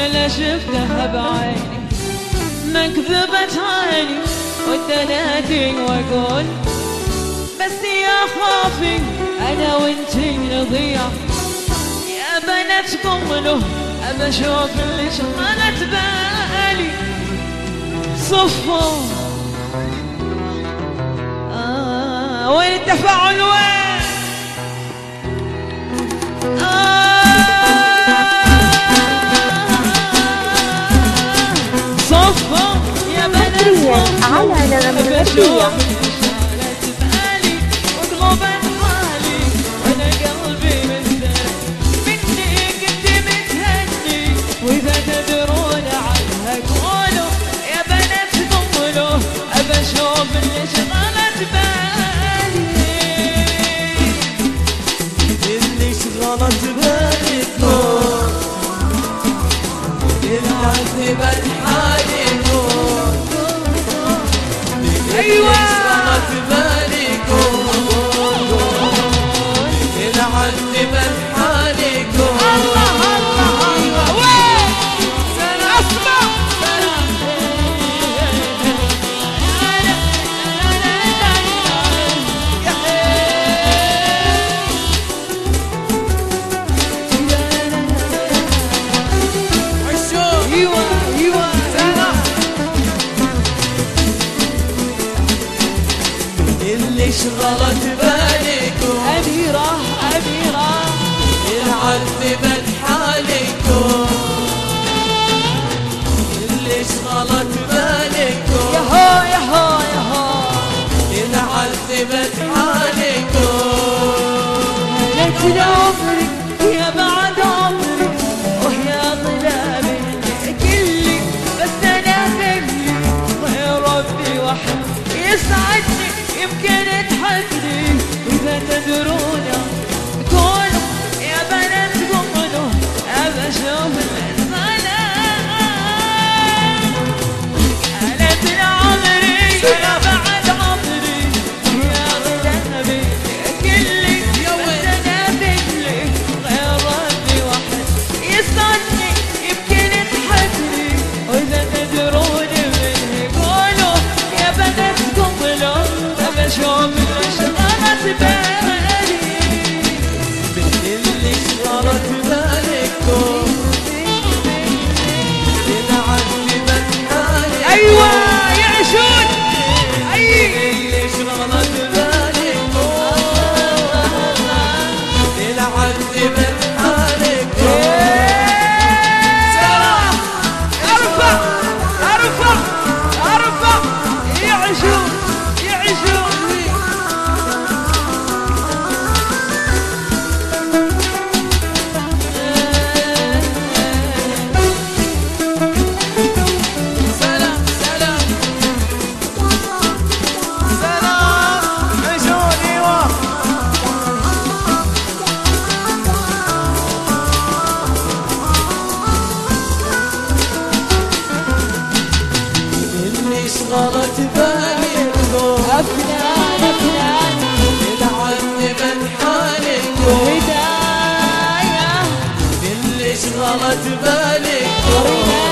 ولا شفتها بعيني، ما كذبت عيني ودناتي واقول بس يا خوفي انا وانتي نضيع. يا بنات قولوا ابى اشوف اللي شغلت بالي صفوا. وين التفاعل وين؟ صفوا يا بنات على نغمة أيوة صارت بالكم العذبت حالكم. الله الله الله وين اسمع عشوق ايوه ايوه اللي شغلت بالكم أميرة أميرة العذبت حالكم اللي شغلت بالكم يهو يهو يهو العذبت حالكم. لك عمرك يا بعد عمرك ويا ظلامي كلي بس أنا مني ويا ربي وحد يسعدني يمكن تحبني إذا تدرون قولوا يا بنات قولوا أبى أشوف الإنسانة. أنا طول عمري أنا بعد عمري يا ظلامي كلي بس أنا مثلي غير ربي واحد يسعدني يمكن تحبني وإذا تدرون مني قولوا يا بنات قولوا أبى أشوف الإنسانة بالي اللي شغلت بالكم العذبت حالكم. أيوة يعيشون أي اللي شغلت بالكم العذبت حالكم. أرفع أرفع أرفع يعيشون يعيشون سلام سلام سلام عيشوني اللي شغلت بالكم أفنان أفنان العذبت حالكم هدايا اللي شغلت بالكم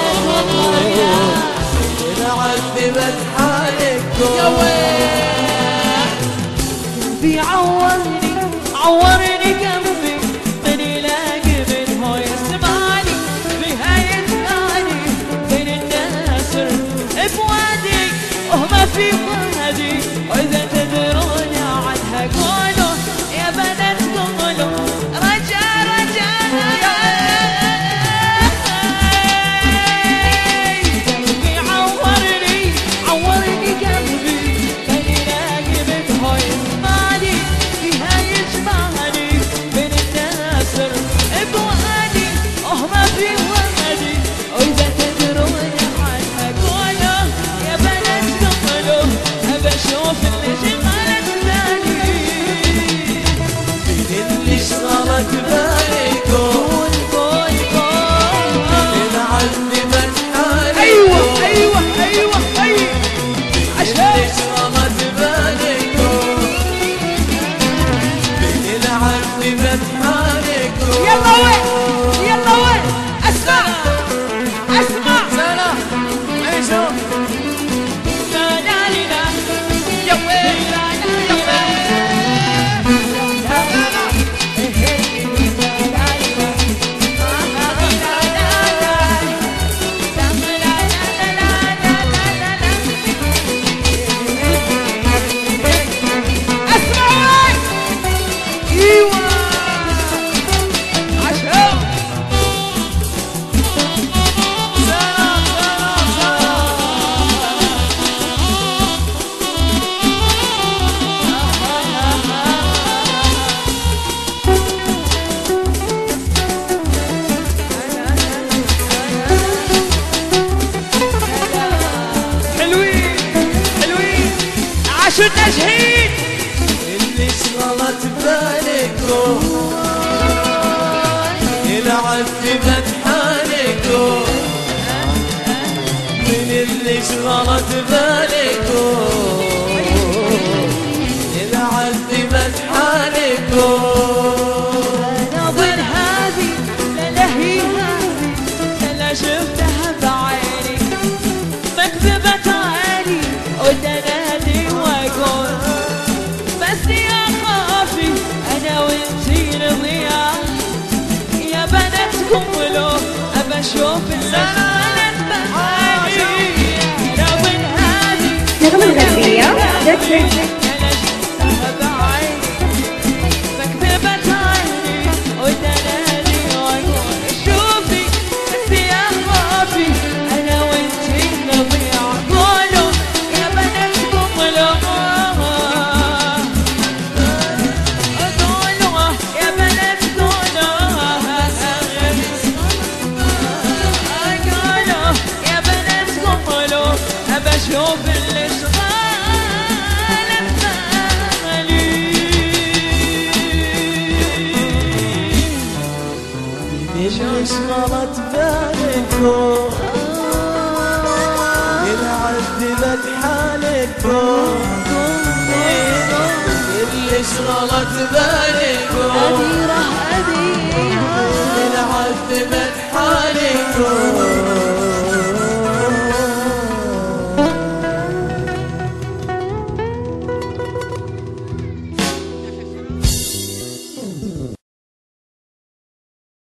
العذبت حالكم. يا وين بيعورني عورني قلبي من يلاقي من هو يسمعني فيها يسمعني بين الناس بوادي وما في وادي. وإذا تدرون عنها قولوا يا بنات قولوا رجع رجع قلبي عورني عورني قلبي من يلاقي من هو يسمعني فيها يسمعني بين الناس بوادي وما في وادي. وإذا تدرون عنها قولوا يا بنات قولوا أبى أشوف اللي اللي شغلت بالكم إذا عذبت حالكم نظر هذه لا هي هذه لا شفتها بعيني مكذبة عيني ودنادي واقول بس يا خافي انا وانتي نضيع يا بناتكم ولو ابى اشوف اللعنة بعيني نظر هذه نغمة الغربية شوف الاشغال اللي شغلت بالكم إذا عذبت حالكم اللي شغلت بالكم إذا عذبت حالكم